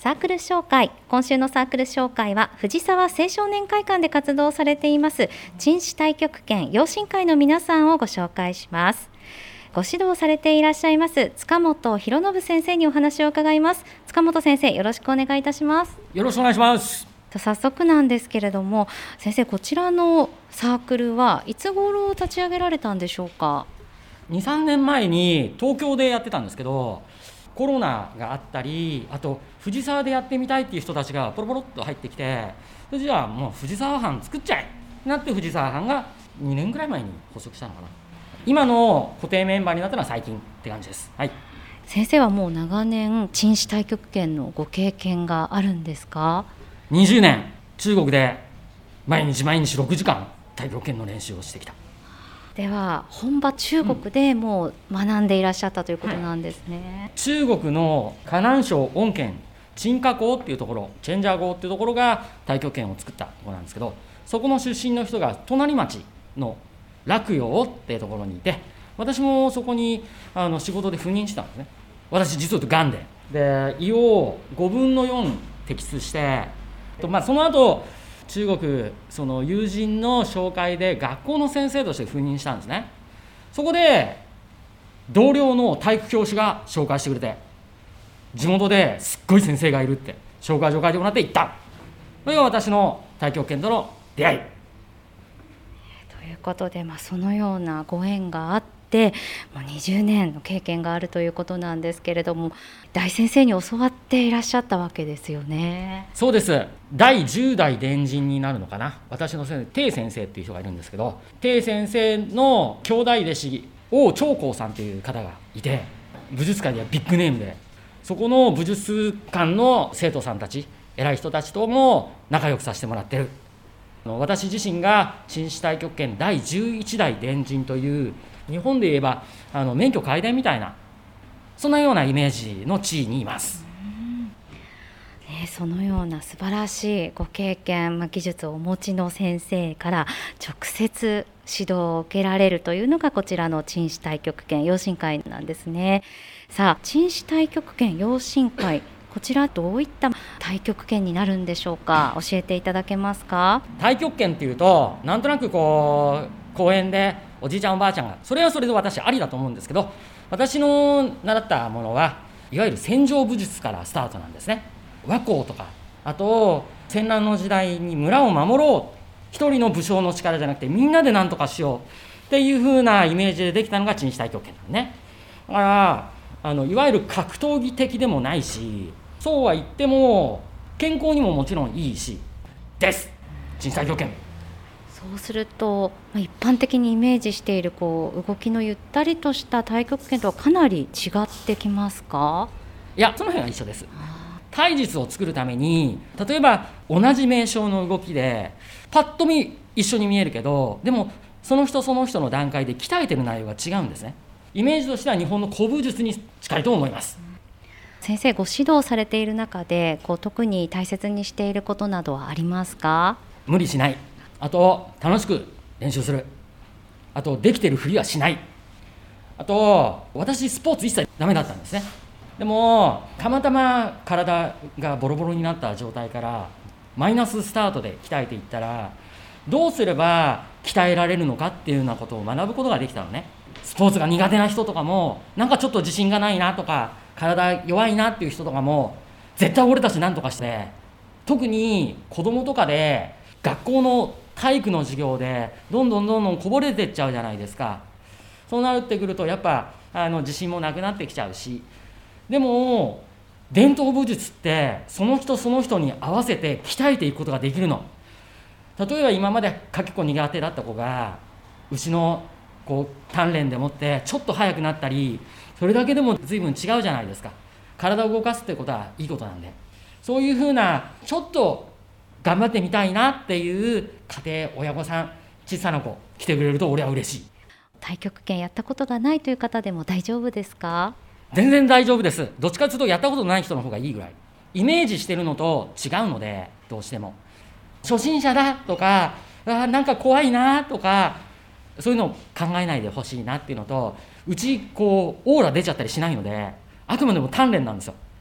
サークル紹介。今週のサークル紹介は藤沢青少年会館で活動されています珍師太極拳養親会の皆さんをご紹介します。ご指導されていらっしゃいます塚本博信先生にお話を伺います。塚本先生、よろしくお願いいたします。 よろしくお願いします。 早速なんですけれども、先生、こちらのサークルはいつ頃立ち上げられたんでしょうか。 2、3年前に東京でやってたんですけど、コロナがあったり、あと藤沢でやってみたいっていう人たちがポロポロっと入ってきて、それじゃあもう藤沢班作っちゃえなって藤沢班が2年ぐらい前に発足したのかな。今の固定メンバーになったのは最近って感じです。はい。 先生はもう長年珍師太極拳のご経験があるんですか。 20年中国で毎日6時間太極拳の練習をしてきた。 では本場中国でもう学んでいらっしゃったということなんですね。 はい、中国の河南省恩県陳家校っていうところ、チェンジャー校っていうところが太極拳を作ったところなんですけど、そこの出身の人が隣町の洛陽っていうところにいて、私もそこに仕事で赴任してたんですね。私実は言うとがんで胃を5分の4摘出して、その後中国その友人の紹介で学校の先生として赴任したんですね。そこで同僚の体育教師が紹介してくれて、地元ですっごい先生がいるって紹介状書いてもらって行った。それが私の太極拳との出会いということで、そのようなご縁があってもう20年の経験があるということなんですけれども、大先生に教わっていらっしゃったわけですよね。 そうです。第10代伝人になるのかな。私の先生、鄭先生っていう人がいるんですけど、鄭先生の兄弟弟子王長江さんっていう方がいて、武術界ではビッグネームで、そこの武術館の生徒さんたち、偉い人たちとも仲良くさせてもらってる。私自身が珍師太極拳第11代伝人という、日本で言えば免許皆伝みたいな、そんなようなイメージの地位にいます。 そのような素晴らしいご経験、技術をお持ちの先生から直接指導を受けられるというのがこちらの珍師太極拳養親会なんですね。さあ、珍師太極拳養親会、こちらどういった太極拳になるんでしょうか。教えていただけますか。 太極拳っていうとなんとなく公園でおじいちゃんおばあちゃんが、それはそれで私ありだと思うんですけど、私の習ったものはいわゆる戦場武術からスタートなんですね。倭寇とか、あと戦乱の時代に村を守ろう、一人の武将の力じゃなくてみんなで何とかしようっていう風なイメージでできたのが珍師太極拳なんね。だからいわゆる格闘技的でもないし、そうは言っても健康にももちろんいいしです珍師太極拳。 そうすると、一般的にイメージしている動きのゆったりとした太極拳とはかなり違ってきますか。 いや、その辺は一緒です。体術を作るために、例えば同じ名称の動きでパッと見一緒に見えるけど、でもその人その人の段階で鍛えてる内容が違うんですね。イメージとしては日本の古武術に近いと思います。 先生、ご指導されている中で特に大切にしていることなどはありますか。 無理しない、あと楽しく練習する、あとできてるふりはしない、あと私スポーツ一切ダメだったんですね。でもたまたま体がボロボロになった状態からマイナススタートで鍛えていったら、どうすれば鍛えられるのかっていうようなことを学ぶことができたのね。スポーツが苦手な人とかも、なんかちょっと自信がないなとか体弱いなっていう人とかも、絶対俺たちなんとかして、特に子供とかで学校の体育の授業でどんどんこぼれてっちゃうじゃないですか。そうなってくるとやっぱ自信もなくなってきちゃうし、でも伝統武術ってその人その人に合わせて鍛えていくことができるの。例えば今までかけっこ苦手だった子が牛の鍛錬でもってちょっと速くなったり、それだけでも随分違うじゃないですか。体を動かすってことはいいことなんで、そういうふうなちょっと頑張ってみたいなっていう家庭、親御さん、小さな子来てくれると俺は嬉しい。 太極拳やったことがないという方でも大丈夫ですか。 全然大丈夫です。どっちかというとやったことない人の方がいいぐらい。イメージしてるのと違うので、どうしても初心者だとかなんか怖いなとか、そういうのを考えないでほしいなっていうのと、うちオーラ出ちゃったりしないので、あくまでも鍛錬なんですよ。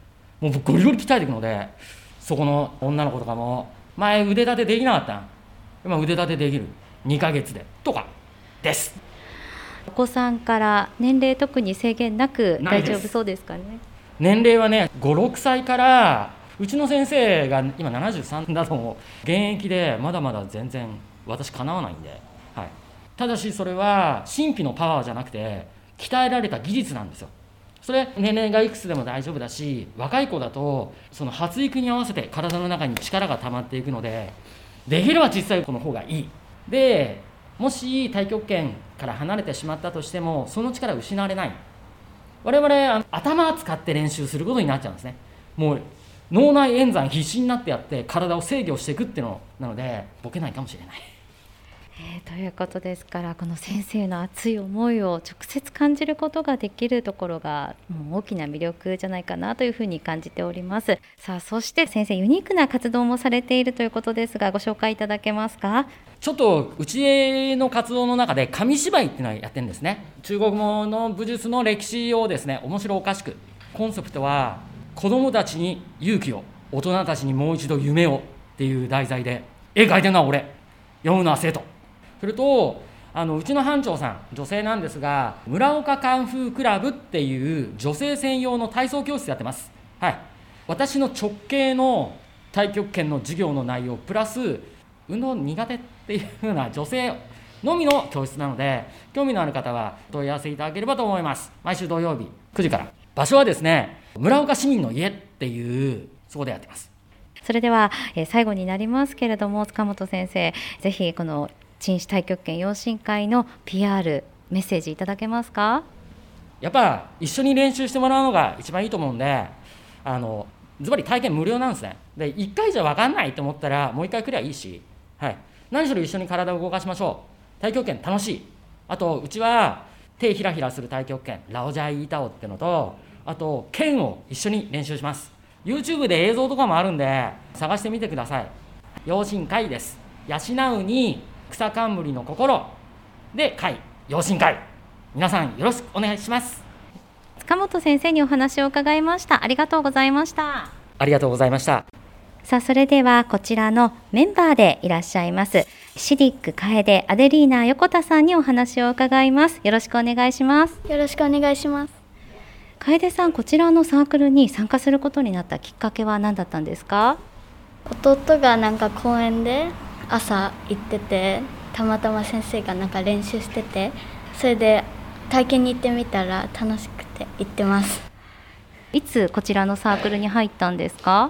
もうゴリゴリ鍛えていくので、そこの女の子とかも前腕立てできなかったん、今腕立てできる、2ヶ月でとかです。 お子さんから年齢特に制限なく大丈夫そうですかね。 年齢はね、5、6歳から、うちの先生が今73だと思う、現役でまだまだ全然私かなわないんで、はい、ただしそれは神秘のパワーじゃなくて鍛えられた技術なんですよ。それ年齢がいくつでも大丈夫だし、若い子だとその発育に合わせて体の中に力が溜まっていくので、できれば小さい子の方がいい。でもし太極拳から離れてしまったとしてもその力は失われない。我々頭を使って練習することになっちゃうんですね。もう脳内演算必死になってやって体を制御していくっていうのなので、ボケないかもしれない。 ということですから、この先生の熱い思いを直接感じることができるところがもう大きな魅力じゃないかなというふうに感じております。さあ、そして先生ユニークな活動もされているということですが、ご紹介いただけますか。 ちょっとうちの活動の中で紙芝居っていうのをやってるんですね。中国語の武術の歴史をですね、面白おかしく、コンセプトは子どもたちに勇気を、大人たちにもう一度夢をっていう題材で、絵描いてるのは俺、読むのは生徒。それとうちの班長さん、女性なんですが、村岡カンフークラブっていう女性専用の体操教室やってます。はい、私の直系の太極拳の授業の内容プラス運動苦手っていうような女性のみの教室なので、興味のある方はお問い合わせいただければと思います。毎週土曜日9時から。場所はですね、村岡市民の家っていうそこでやってます。 それでは、最後になりますけれども、塚本先生、ぜひこの陳氏太極拳養心会の PR メッセージいただけますか。 やっぱ一緒に練習してもらうのが一番いいと思うんで、ズバリ体験無料なんですね。で1回じゃ分かんないと思ったらもう1回来りゃいいし、はい、何しろ一緒に体を動かしましょう。太極拳楽しい。あとうちは手ひらひらする太極拳ラオジャイイタオってのと、あと剣を一緒に練習します。 YouTube で映像とかもあるんで探してみてください。養心会です。養うに草冠の心で会、養心会、皆さんよろしくお願いします。 塚本先生にお話を伺いました。ありがとうございました。 ありがとうございました。 さあ、それではこちらのメンバーでいらっしゃいますシディック楓アデリーナ横田さんにお話を伺います。よろしくお願いします。 よろしくお願いします。 楓さん、こちらのサークルに参加することになったきっかけは何だったんですか。 弟がなんか公園で朝行ってて、たまたま先生がなんか練習してて、それで体験に行ってみたら楽しくて行ってます。 いつこちらのサークルに入ったんですか。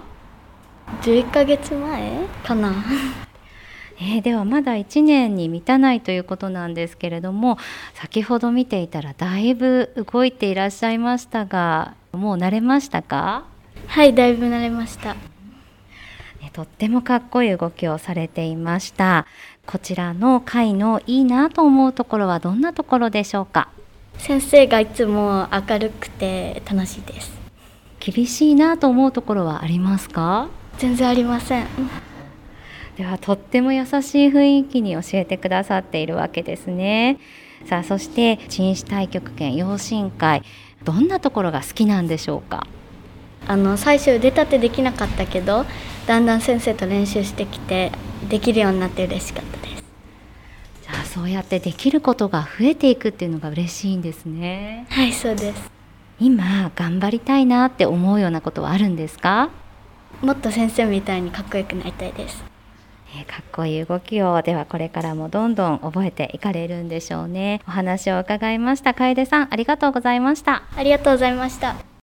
11ヶ月前かな。 ではまだ1年に満たないということなんですけれども、先ほど見ていたらだいぶ動いていらっしゃいましたが、もう慣れましたか。 はい、だいぶ慣れました。 とってもかっこいい動きをされていました。こちらの会のいいなと思うところはどんなところでしょうか。 先生がいつも明るくて楽しいです。 厳しいなと思うところはありますか。 全然ありません。 ではとっても優しい雰囲気に教えてくださっているわけですね。さあ、そして陳氏太極拳養心会、どんなところが好きなんでしょうか。 最初腕立てできなかったけど、だんだん先生と練習してきてできるようになって嬉しかったです。 じゃあそうやってできることが増えていくっていうのが嬉しいんですね。 はい、そうです。 今頑張りたいなって思うようなことはあるんですか。 もっと先生みたいにかっこよくなりたいです。 かっこいい動きをではこれからもどんどん覚えていかれるんでしょうね。お話を伺いました。楓さん、ありがとうございました。 ありがとうございました。